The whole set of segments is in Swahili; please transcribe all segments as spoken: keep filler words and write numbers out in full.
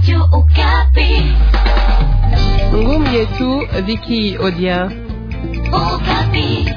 Radio Okapi. Ngum yetu Vicky Odia. Okapi.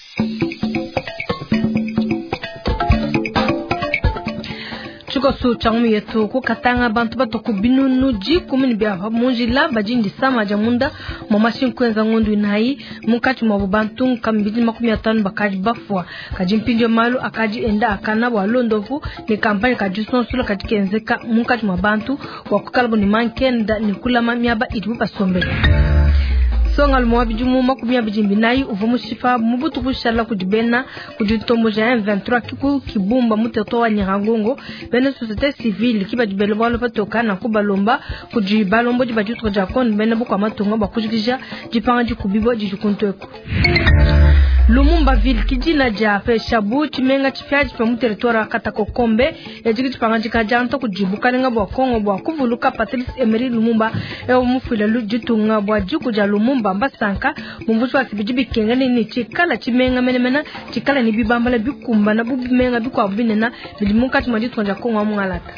Chukosu changu yetu kukatanga bantu batoko binunu ji kumini bia monji la bajindi sama jamunda mama shinkwenza ngondu inai mukati mwa bantu kambidi makumi atano bakaji bafwa kajimpindio malu akaji enda akana wa londovu ni kampanya kajuson sula katikenzeka mukati mwa bantu wakukalabo ni mankenda ni kula mamiaba itibupa sombe songal mo bijumu makumi abijimbi nayi uvumu shifa mubutu kushala kujibena kujitombo ja M vingt-trois kiku kibumba muteto wa nyangongo bena société civile kiba jibelo balo patoka na kubalomba kujibalombo jibajuto ja kon bena bukwa matongo bakujikija jipanga jikubibo jijukuntweko Lumumba ville kijina ja fe shabu chimenga chipyaji pe mu territoire katako kombe ejigi chipanga jikajanto kujibuka nga bwa Kongo bwa kuvuluka Patrice Emery Lumumba e omufila lujitunga bwa juku ja Lumumba mbasanka mumvucho asibijibi kengane ni chikala chimenga menemena chikala ni bibambala bikumba na bubimenga bikwa binena bilimuka chimajitunga ja Kongo amungalata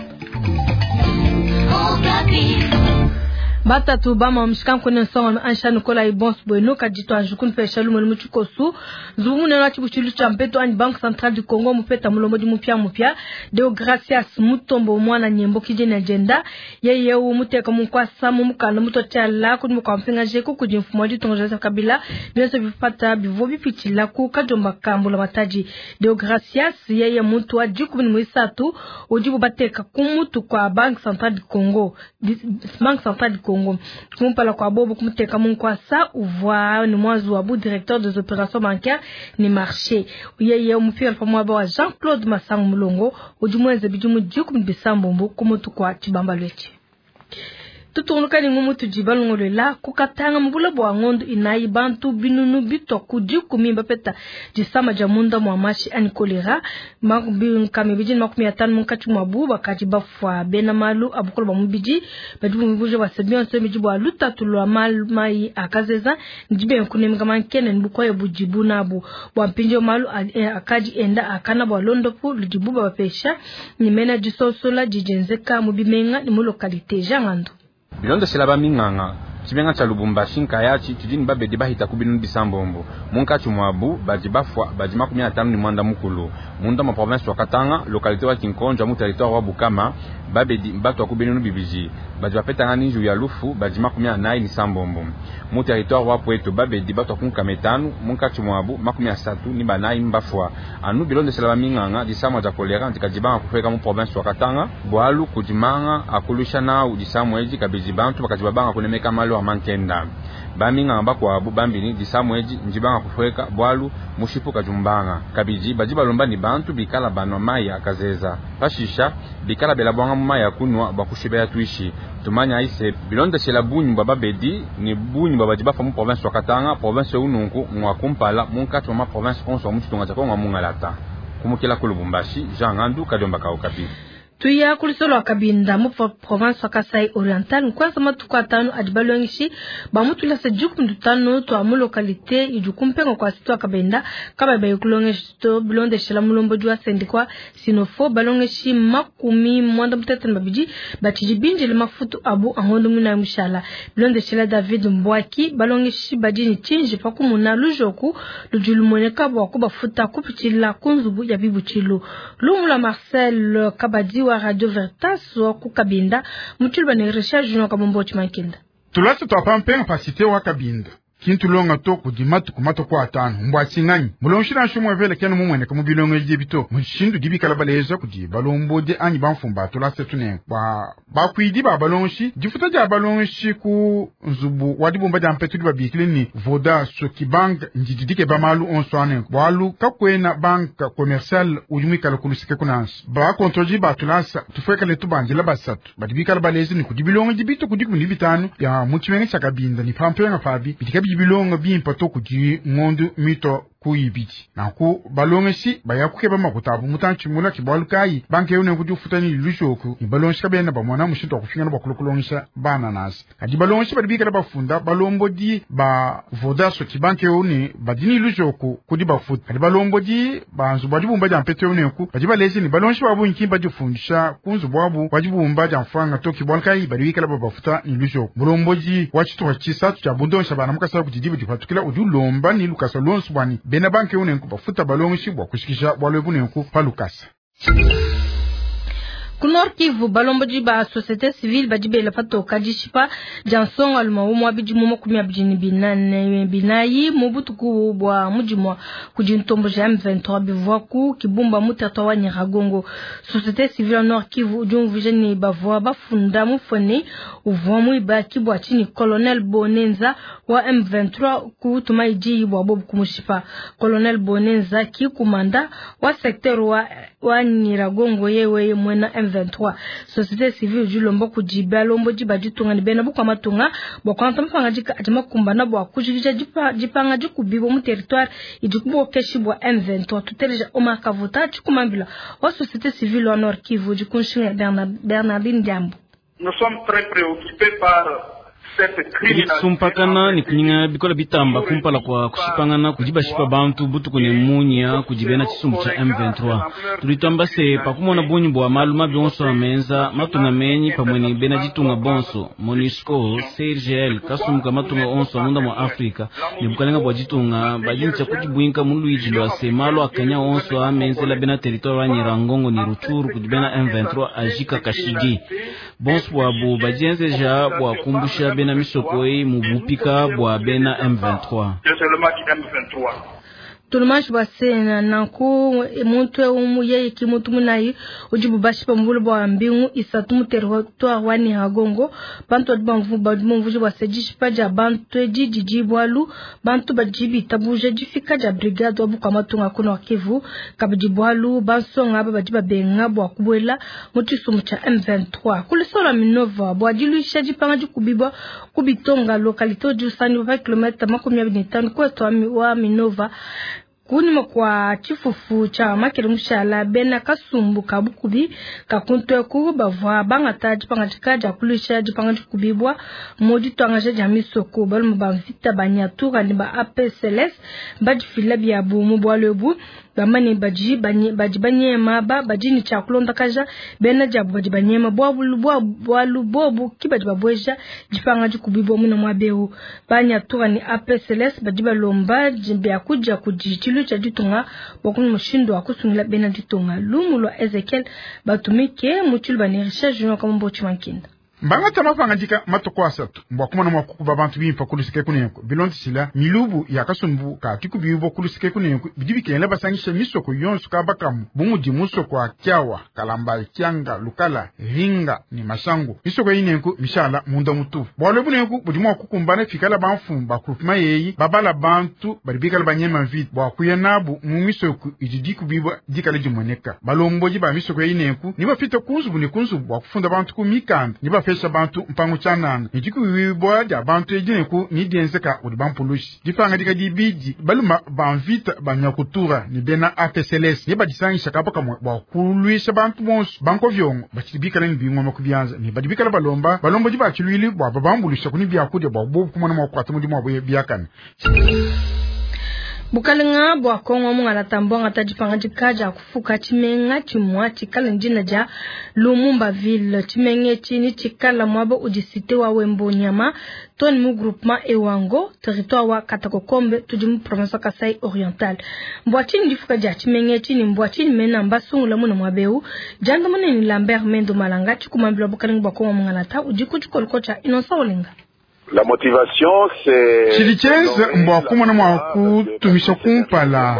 Batatu bama mshikam kwenye songo ansha nukola ibons bueno kadito anjukun pesha lumo muchukosu zumu na chibuchulu champeto ani Banque Centrale du Congo mupeta mulombo di mupya mupya Deo Gracias Mutombo mwana nyembo kijeni agenda yeye u muteka munkwasa mumukana mutotala kudi mukwamsinga jeku kudi mfumo di tongoza kabila bineso bipata bivobi pichila ku kajomba kambo la mataji Deo Gracias yeye muntu ajiku ni mwisatu ujibu bateka kumutu kwa Banque Centrale du Congo Banque Centrale du Congo kumpala kwa bobo kumuteka munkwasa uvwa ni mwazu wabu directeur des opérations bancaires ni marché yeye umufira pamoja wa Jean-Claude Masango Mulongo ujumweze bijumu juku mbisambombo kumutu kwa chibamba lwechi tutunuka ni ngumutu jibalungo lela kukatanga mbula bwa ngondo inayi bantu binunu bitoku juku mimba peta jisama jamunda mwamashi ani kolera makubi kamibijini makumi atano mkachu mwabu bakaji bafwa bena malu abukolo bamubiji badubu mbuje wasebion se mijibu aluta tulwa mal mai akazeza njibe nkune mga nkene nbukwayo bujibu nabu wampinjo malu akaji enda akana bwa londopu lujibu babapesha nimena jisosola jijenzeka mubimenga ni mu lokalite jangando Bilondo silaba minganga chimenga cha Lubumbashi nkayachi tujini babedi bahita kubinu bisambombo munka chumwabu bajibafwa bajima kumi na tano ni mwanda mukulu munda ma province wa Katanga localité wa Kinkonja mu territoire wa Bukama babedi bato wa kubinu bibiji bajapeta ngani ju ya lufu bajima kumi na nane ni sambombo mu territoire wa Pweto babedi bato wa kunkametanu munka chumwabu makumi asatu ni banai mbafwa anu bilondo silaba minganga disamo ja kolera ndikajibanga kufeka mu province wa Katanga bwalu kujimanga akulusha na udisamu eji kabiji bantu bakajibabanga kunemeka malo wa mankenda baminga ambako abu bambini disamweji njibanga kufweka bwalu mushipu kajumbanga kabiji bajiba lomba ni bantu bikala bano maya kazeza pashisha bikala bela bwanga mumaya kunwa bakushiba ya tuishi tumanya ise bilonda shela bunyu baba bedi ni bunyu baba jiba famu province wa Katanga province ununku mwa kumpala munkati wa province onze wa muchitunga chako nga mungalata kumukila ku Lubumbashi Jean Ngandu kadomba ka Okapi Tuya kulisolo akabinda mu province wa Kasai Oriental kwanza matuko atano adibalongishi ba mutula se juku ndutano to amu localité ijukumpengo kwa situ akabenda kaba bayo kulongeshi to bilonde shela mulombo jwa sendikwa sinofo balongeshi makumi mwanda mutete mbabiji batijibinje le mafutu abu ahondo muna mushala bilonde shela David Mbwaki balongeshi badini chinji pakumuna lujoku lujulumoneka bwa kubafuta kupichila kunzubu ya bibuchilo lumula Marcel Kabadi wa Radio Veritas wa kukabinda mutulba ne recherche jino kabombo chimankenda tulasa twapampenga pasite wa kabinda kintu longa to kudimatu kumato kwa atano mbwatsinganyi mulonshira shumwe vele kene mumwene kamu bilongo jibito mushindu dibikala baleza kudi balombo de anyi banfumba tulasa tune ba ba kwidi ba balonshi difuta ja balonshi ku nzubu wadibomba ja mpetu ba bikilini voda sokibang njididike ba malu onswane walu kakwena banka commercial ujumi kala kulusike kunans ba kontroji ba tulasa tufeka letu banjila basatu badibikala baleza ni kudi bilongo jibito kudi kundi bitanu ya muchimenge chakabinda ni pampenga fabi bitika bilongo bimpa to kuji ngondu mito kuibiti naku balongesi bayakuke bamakutabu mutanchimula kibalukai banke yone kujufutani lushoku ni balonshi kabena bamwana mushinto kufingana bakulukulongisha bana nasi kadi balonshi badibika bafunda balombodi ba vodaso kibanke yone badini lushoku kudi bafut kadi balombodi banzu badibumba jampete yone ku kadi balezi ni balonshi babu nkimba jufundisha kunzu babu badibumba jamfanga toki balkai badibika bafuta ni lushoku balombodi wachito wachisa tuchabundonsha bana mukasa kujidibu dipatukila udulomba ni lukasa lonsu bani bena banke yone ku bafuta balonshi bwa kushikisha bwalebune ku palukasa Kunor Kivu balomboji ba société civile bajibe la fato kajishipa janson alma umwa bijimu mokumi abijini binane binayi mubutuku bwa mujimwa kujintombo ja M vingt-trois bivwaku kibumba mutato wa Nyiragongo société civile Nord Kivu ujungu vijeni bavwa bafunda mufone uvwamu ibaki bwa chini Colonel Bonenza wa M vingt-trois kutuma iji bwa bobu kumushipa Colonel Bonenza ki kumanda wa secteur wa wa Nyiragongo yewe mwena M vingt-trois société civile julombo kujiba lombo jibajitunga ni bena bukwa matunga bokwanta mpanga jika ajima kumbana bwa kujija jipa jipanga jikubibo mu territoire ijikubo keshi bwa M vingt-trois tutereja oma kavuta chikumambila wa société civile au Nord Kivu jikunshinga Bernardine Diambo. Nous sommes très préoccupés par sumpakana ni kunyinga bikola bitamba kumpala kwa kushipangana kujiba shipa bantu butu kune munya kujibena chisumbu cha M vingt-trois tulitamba se pakumona bunyi bwa maluma byonso amenza matunga menyi pamweni bena jitunga bonso Monisco C R G L kasumuka matunga onso munda mwa Afrika ni bukalenga bwa jitunga bajincha kujibwinka mulu ijilwa se malo akanya onso amenza la bena territoire wa Nyiragongo ni Ruchuru kujibena M vingt-trois ajika kashigi bonso bwa bu bajenze ja bwa kumbusha bena misokoi mubupika bwa bena M vingt-trois. Tulumash basena nanku muntu umu yeye kimuntu munayi ujibu bashipa mbulu bwa mbingu isatu mu territoire wa Nyiragongo bantu adbanvu badumvu bwa sejishipa ja bantu jiji bwalu bantu bajibi tabuje jifika ja brigade wabu kwa matunga kuno Kivu kabijibwalu bansonga aba bajiba benga bwa kubwela mutisumu cha M vingt-trois kulisola minova bwa diluisha jipanga jikubibwa kubitonga localité jusani vingt kilomètres makumi abiri na tano kwa wa minova kunima kwa chifufu cha makere mushala bena kasumbu kabukubi kakuntwe ku bavwa bangata jipanga chikaja kulisha jipanga chikubibwa modi twangaje jamisoko balmu bamvita banyatura ni ba A P C L S bajifila bya bumu bwalebu bamani baji banye baji banyema ba bajini chakulonda kaja bena jabu baji banyema bwabulu bwalu bobu kibaji babweja jipanga jikubibwa muna mwabeu banyatura ni A P C L S baji balomba jimbe akuja kujichilu cha jitunga wakuni mushindo wakusungila bena jitunga lumu lwa Ezekiel batumike muchulu banirisha juno kama mbochi mankinda mbanga tamafanga jika matoko asatu mbwa kumana mwakuku babantu bimpa kulusike kunenko bilonti sila milubu ya kasumbu ka kikubibo kulusike kunenko bidibikele basangisha misoko yonsu kabakamu bumuji musoko wa kyawa kalamba kyanga lukala ringa ni masango misoko yinenko mishala munda mutu bwale bunenko budimwa kukumbana fikala banfumba groupema yeyi babala bantu baribikala banyema vide bwa kuyenabu mu misoko ijidiku bibo dikale jimoneka balomboji ba misoko yinenko niba fita kunzu buni kunzu bwa kufunda bantu kumikanda niba fesha bantu mpangu chanana nijiku wibo ja bantu ejineku ni dienzeka udibampurushi difanga dika dibidi baluma banvita banyakutura ni bena A P C L S niba disangisha kabaka mwa kuluisha bantu monsu banko vyongo bachibikala ni bingwa makubyanza ni badibikala balomba balombo jiba chilwili bwa babambulisha kuni byakude bwa bobu kumana mwa kwatamu di mwa byakana bukalenga bwa kongo mungala tambonga tajipanga jikaja kufuka chimenga chimwa chikala njina ja Lumumba ville chimenge chini chikala mwabo ujisite wa Wembo Nyama toni mu groupement Ewango territoire wa Katakokombe tujimu province Kasai Oriental mbwa chini difuka ja chimenge chini mbwa chini mena mbasungu la muna mwabeu janda muna ni Lambert Mendo Malanga chikumambila bukalenga bwa kongo mungala ta ujiku chukolikocha inonsa olenga. La motivation c'est chilicheza mbwa kumana mwa kutumisha kumpala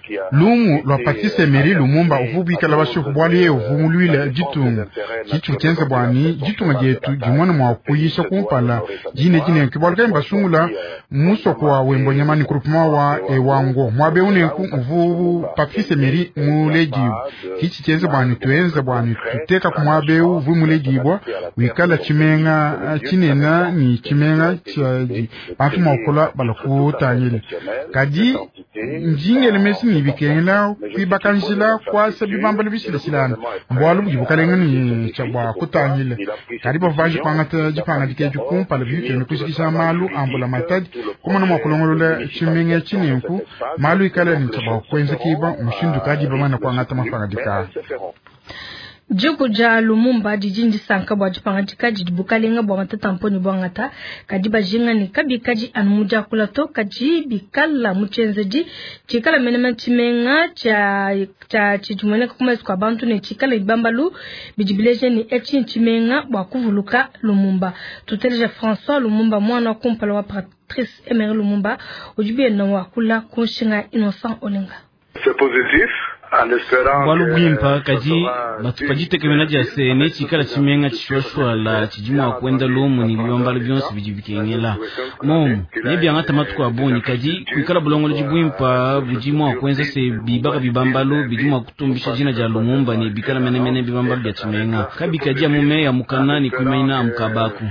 lumu lwa Patrice Emery Lumumba uvubi kala basho kubwali uvumulwile jitunga jitu tense bwani jitunga jetu jimwana mwa kuyisha kumpala jine jine kibalka mbasungula muso kwa wembo nyamani groupement wa ewango mwabe uneku uvubu Patrice Emery muleji kichi tense bwani tuenza bwani tuteka kumwabe uvu muleji bwa wikala chimenga chinena ni chimenga chaji bantu makola balakutanyile kadi njingele mesi ni bikela kwibakanjila kwa sabi bambale bisile silana mbwalu bukalenga ni chabwa kutanyile kadi bavaje pangata jipanga dikeju kumpa le bitu ne kusikisa malu ambola matadi kuma no makolongolo chimenga chinenku malu ikala ni chabwa kwenza kiba mshindu kadi bamana kwa ngata mafanga dika Joko ja Lumumba jijindi sanka bwa jipanga jikaji bukalenga bwa ngata tamponi bwa ngata kadi bajinga ni kabi kaji anumuja kulato kaji bikala muchenzeji chikala menema chimenga cha cha chijumene kuma kwa bantu ne chikala ibambalu bijibileje ni echi chimenga bwa kuvuluka Lumumba tuteleja François Lumumba mwana kumpala wa Patrice Emery Lumumba ujubi na wakula kunshinga Innocent Olenga. C'est positif. Walu bimpa kaji batupajite kemenaji ya sene chikala chimenga chishwashwa la chijima wakwenda lomu ni biwambala bionsi bijibikengela momu nebi angata matuku aboni kaji kuikala bulongolo jibwimpa bujima wakwenza se bibaka bibambalo bijima wakutumbisha jina ja Lumumba ni bikala mene mene bibambalo ya chimenga kabi kaji ya mume ya mukanani kuimaina amukabaku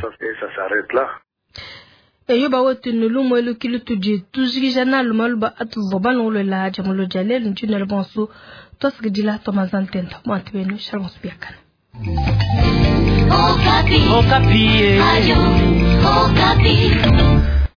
eyo ba wote nulumo elu kilu tuje tuzigijana lumaluba atu vobano la jamulo jalel ntune le bonso tosgidila tomazantenta mwatibenu shalons biakana Okapi. Okapi. Ayo. Okapi.